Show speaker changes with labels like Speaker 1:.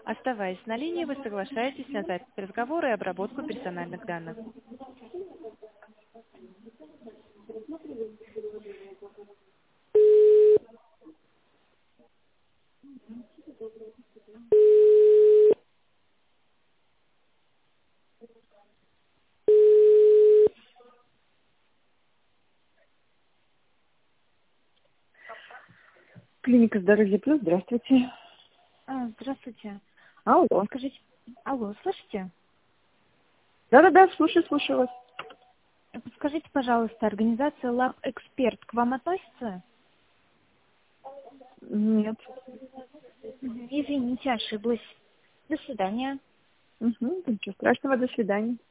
Speaker 1: Оставаясь на линии, вы соглашаетесь на запись разговора и обработку персональных данных.
Speaker 2: Клиника «Здоровье плюс», здравствуйте.
Speaker 1: Здравствуйте.
Speaker 2: Алло.
Speaker 1: Скажите, алло, слышите?
Speaker 2: Да-да-да, слушаю вас.
Speaker 1: Подскажите, пожалуйста, организация Lab Expert к вам относится?
Speaker 2: Нет.
Speaker 1: Извините, ошиблась. До свидания.
Speaker 2: Ничего страшного, до свидания.